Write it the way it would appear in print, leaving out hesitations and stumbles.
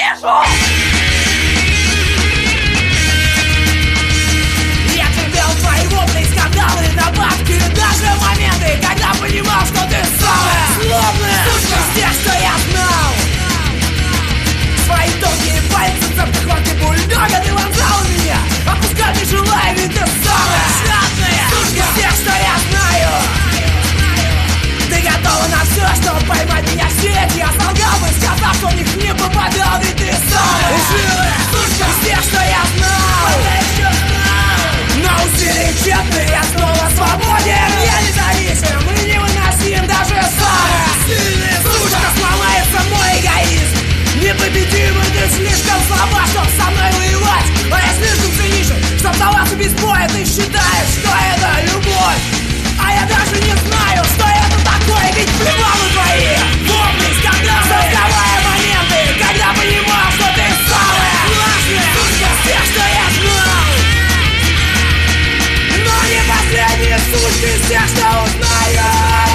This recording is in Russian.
ненавижу! Я терпел твои вопли, скандалы, нападки, даже моменты, когда понимал, что ты самая злобная сучка из тех, что я знал. Свои тонкие пальцы, цепкой хватки бульдога ты вонзал в меня, отпускать не желая, ведь ты самая жадная сучка из тех, что я знаю. Ты готова на все, чтобы поймать меня в сеть. Я солгал бы, сказав, что в них не попадал, ведь ты самая жилая сучка из тех, что я знал. Но усилия тщетны, я снова свободен. Я независим и невыносим, даже самая сильная сучка. Сломается мой эгоизм. Непобедимый, ты слишком слаба, чтоб со мной воевать. А я слишком циничен, чтоб сдаваться без боя. Ты считаешь, что это любовь, а я даже не знаю, что это такое. Ведь плевал на твои вопли, скандалы, создавая моменты, когда понимал, что ты самая властная сучка из тех, что я знал. Но не последняя сучка из тех, что узнаю.